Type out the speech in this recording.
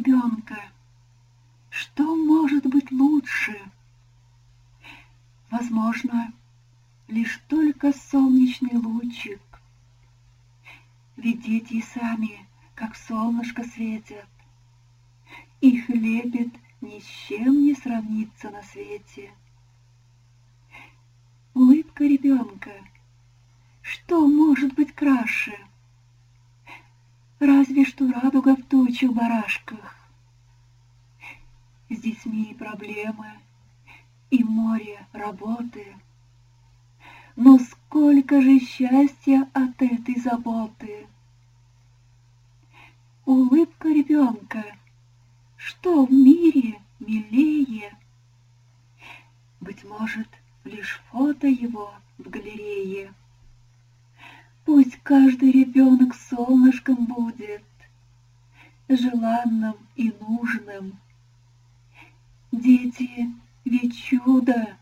ребенка. Что может быть лучше? Возможно, лишь только солнечный лучик. Ведь дети и сами, как солнышко, светят. Их лепет ни с чем не сравнится на свете. Улыбка ребенка. Что может быть краше? Разве что радуга в тучах барашках. С детьми проблемы и море работы. Но сколько же счастья от этой заботы! Улыбка ребенка. Что в мире милее? Быть может, лишь фото его в галерее. Пусть каждый ребенок солнышком будет, желанным и нужным. Дети ведь чудо,